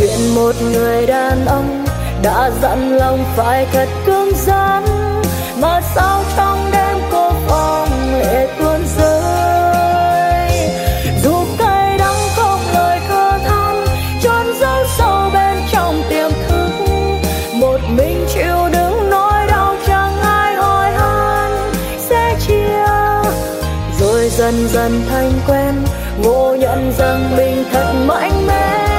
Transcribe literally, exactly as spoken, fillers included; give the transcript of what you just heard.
chuyện một người đàn ông đã dặn lòng phải thật cứng rắn, mà sao trong đêm cô phòng lệ tuôn rơi. Dù cay đắng không lời thơ than chôn giấu sâu bên trong tiềm thức, một mình chịu đựng nỗi đau chẳng ai hỏi han sẽ chia. Rồi dần dần thành quen, ngộ nhận rằng mình thật mạnh mẽ,